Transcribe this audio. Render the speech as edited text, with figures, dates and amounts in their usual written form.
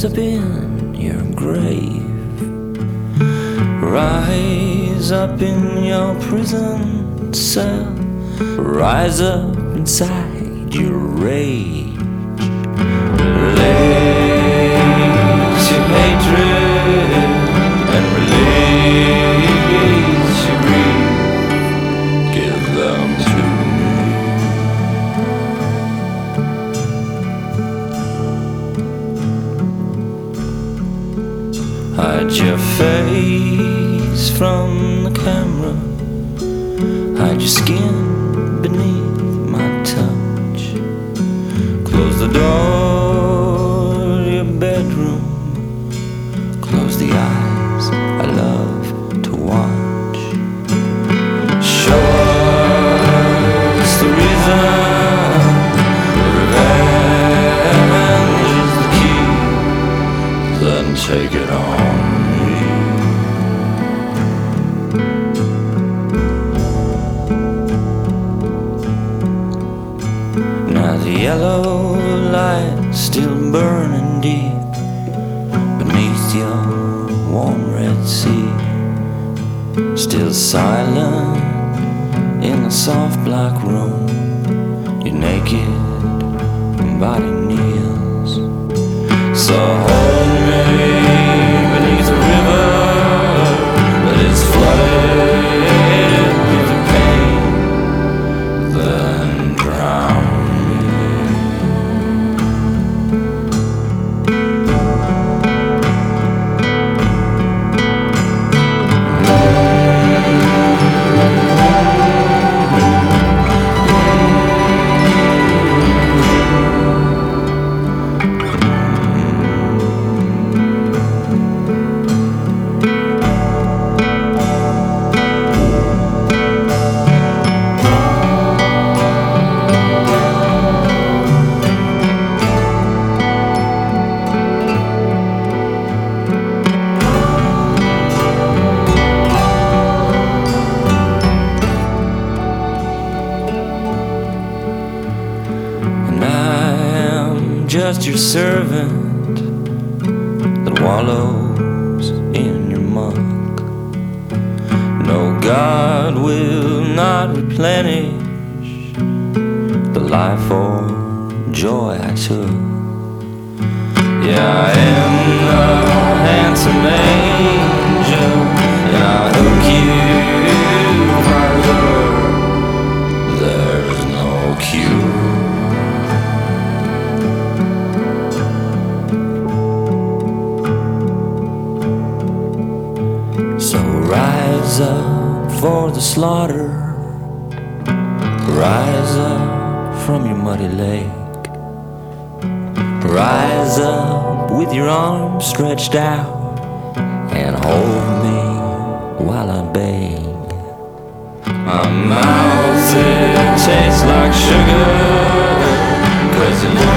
rise up in your grave. Rise up in your prison cell. Rise up inside your rage. Release your hatred and release your grief. Give them to me. Hide your face from the camera. Hide your skin beneath my touch. Close the door to your bedroom. Close the eyes I love to watch. Show us the reason. Revenge is the key. Then take it on me. Now the yellow light still burning deep beneath your warm red sea. Still silent in the soft black room. Your naked body kneels. So hold me beneath the river that is flooded with your pain. Then drown. Just your servant that wallows in your muck. No, God will not replenish the life or joy I took. Yeah, I am a handsome angel, and I'll hook you, my love. There's no cure. So rise up for the slaughter. Rise up from your muddy lake. Rise up with your arms stretched out and hold me while I beg. My mouth, it tastes like sugar, 'cause you